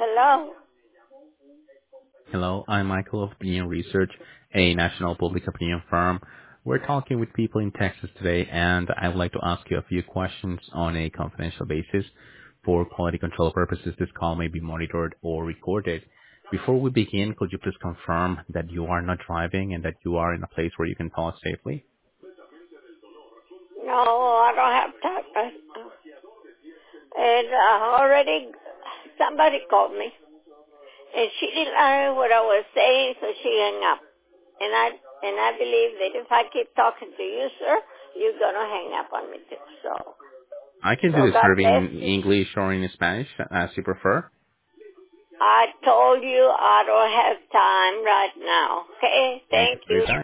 Hello? Hello, I'm Michael of Opinion Research, a national public opinion firm. We're talking with people in Texas today, and I would like to ask you a few questions on a confidential basis. For quality control purposes, this call may be monitored or recorded. Before we begin, could you please confirm that you are not driving and that you are in a place where you can pause safely? No, I don't have time right now. And already somebody called me, and she didn't learn what I was saying, so she hung up. And I believe that if I keep talking to you, sir, you're gonna hang up on me too. I can So do this God serving bless in you. English or in Spanish, as you prefer. I told you I don't have time right now. Okay, Thank you thank for your you. time.